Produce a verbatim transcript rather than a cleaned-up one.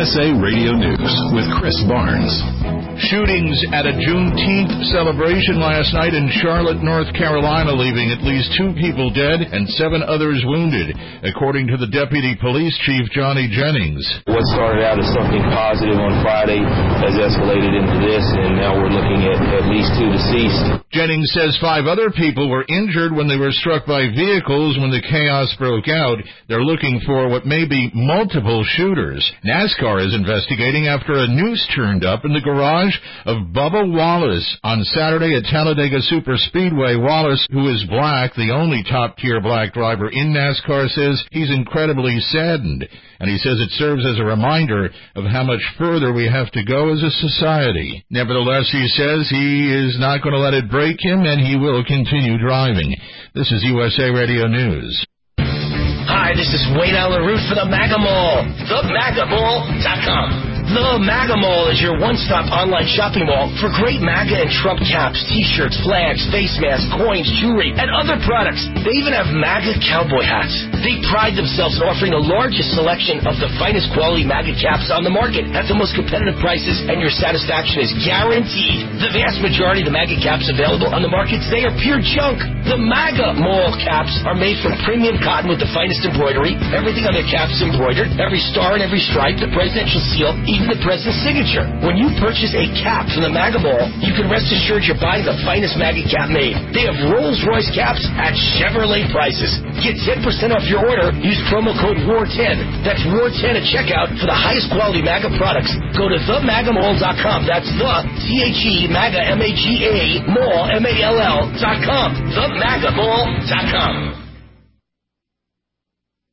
S A Radio News with Chris Barnes. Shootings at a Juneteenth celebration last night in Charlotte, North Carolina, leaving at least two people dead and seven others wounded, according to the Deputy Police Chief, Johnny Jennings. What started out as something positive on Friday has escalated into this, and now we're looking at at least two deceased. Jennings says five other people were injured when they were struck by vehicles when the chaos broke out. They're looking for what may be multiple shooters. NASCAR is investigating after a noose turned up in the garage of Bubba Wallace on Saturday at Talladega Superspeedway. Wallace, who is black, the only top-tier black driver in NASCAR, says he's incredibly saddened, and he says it serves as a reminder of how much further we have to go as a society. Nevertheless, he says he is not going to let it break him, and he will continue driving. This is U S A Radio News. Hi, this is Wayne Allen Root for the MAGA Mall, the maga mall dot com. The MAGA Mall is your one-stop online shopping mall for great MAGA and Trump caps, T-shirts, flags, face masks, coins, jewelry, and other products. They even have MAGA cowboy hats. They pride themselves in offering the largest selection of the finest quality MAGA caps on the market at the most competitive prices, and your satisfaction is guaranteed. The vast majority of the MAGA caps available on the market today are pure junk. The MAGA Mall caps are made from premium cotton with the finest embroidery. Everything on their caps is embroidered. Every star and every stripe, the presidential seal, even the president's signature. When you purchase a cap from the MAGA Mall, you can rest assured you're buying the finest MAGA cap made. They have Rolls-Royce caps at Chevrolet prices. Get ten percent off your order. Use promo code war ten. That's war ten at checkout for the highest quality MAGA products. Go to the maga mall dot com. That's the T H E MAGA M A G A Mall M A L L dot com. the maga mall dot com.